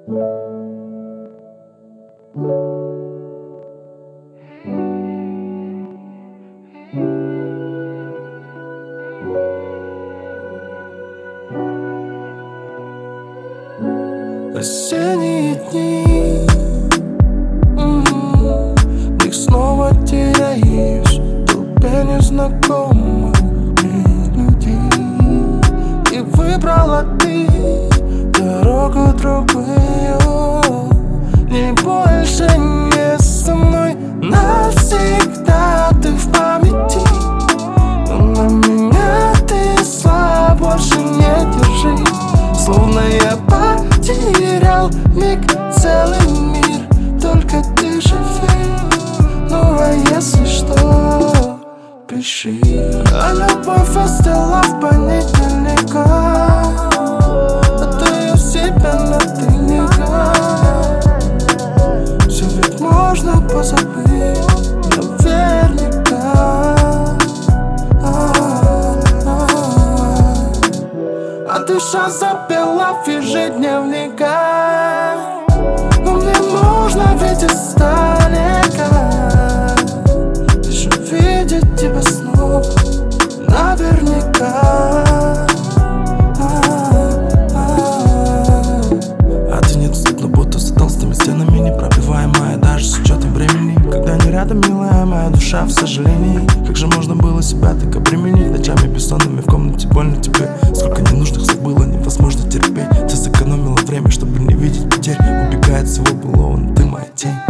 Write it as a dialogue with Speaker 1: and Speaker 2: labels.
Speaker 1: Осенние дни, в них снова теряюсь в толпе незнакомых людей. И выбрала ты дорогу другую, не больше не со мной. Навсегда ты в памяти, но на меня ты зла больше не держи. Словно я потерял миг, целый мир, только ты живи. Ну а если что, пиши. А любовь остыла в понедельниках, отдаю себя на ты никак. Все ведь можно позабыть, наверняка. А душа запела в ежедневниках, но мне нужно видеть издалека, лишь увидеть тебя снова наверняка. А ты недоступна, будто за толстыми стенами, непробиваемая даже с учетом времени. Когда не рядом, милая моя душа в сожалении. Как же можно было себя так обременить? Ночами бессонными в комнате больно тебе. Сколько ненужных слов было невозможно терпеть. Ты сэкономила время, чтобы не видеть потерь. Убегает всего былого, но ты моя тень.